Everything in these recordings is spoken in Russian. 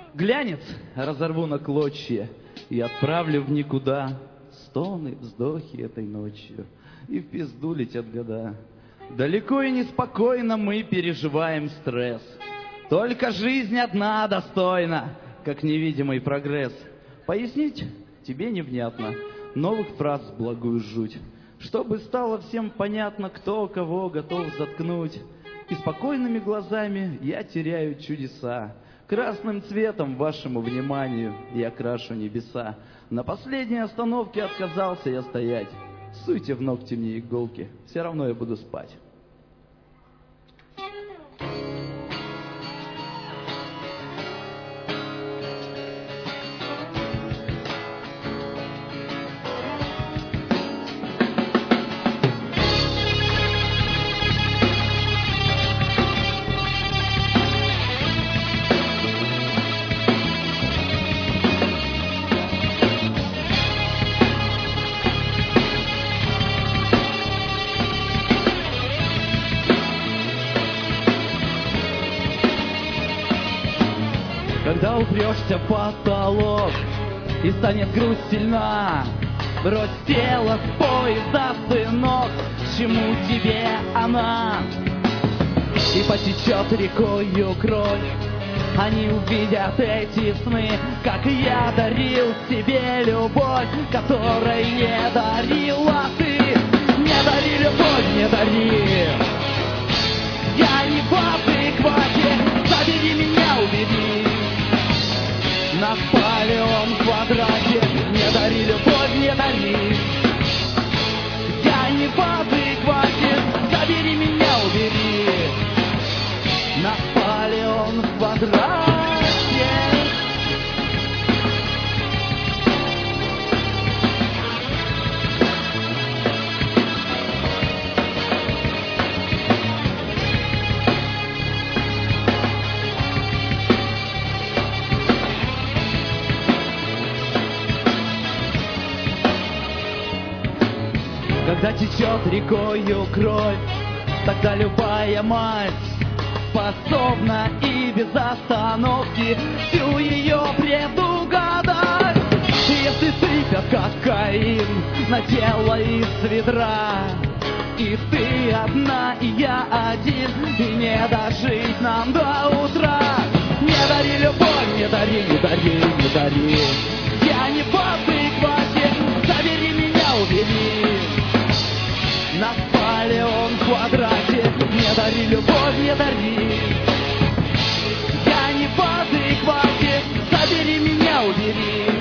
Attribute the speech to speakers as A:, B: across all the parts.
A: Глянец разорву на клочья и отправлю в никуда стоны, вздохи этой ночью, и в пизду летят года. Далеко и неспокойно мы переживаем стресс. Только жизнь одна достойна, как невидимый прогресс. Пояснить тебе невнятно новых фраз в благую жуть, чтобы стало всем понятно, кто кого готов заткнуть. И спокойными глазами я теряю чудеса. Красным цветом вашему вниманию я крашу небеса. На последней остановке отказался я стоять. Суйте в ногти мне иголки, все равно я буду спать. Когда упрешься в потолок и станет грусть сильна, брось тело с поезда, сынок, к чему тебе она? И потечет рекою кровь, они увидят эти сны, как я дарил тебе любовь, которой не дарила ты. Не дари любовь, не дари. Я не в адеквате, забери меня, убери. Наполеон в квадрате, не дари любовь, не дари. Я не в адеквате, забери меня, убери. Наполеон в квадрате. Когда течет рекою кровь, тогда любая мать способна и без остановки всю ее предугадать. Если сыпят кокаин на тело из ведра, и ты одна, и я один, и не дожить нам до утра. Не дари любовь, не дари, не дари, не дари. Я не в адеквате, забери меня, убери. Наполеон в квадрате, не дари любовь, не дари. Я не в адеквате, забери меня, убери.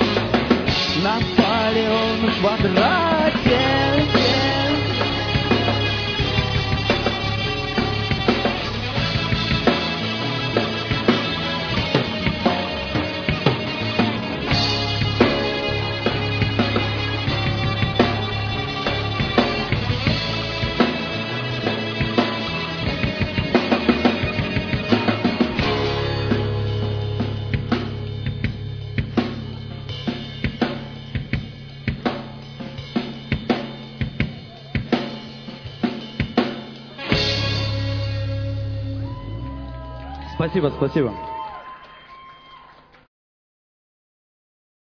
A: Наполеон в квадрате. Спасибо, спасибо.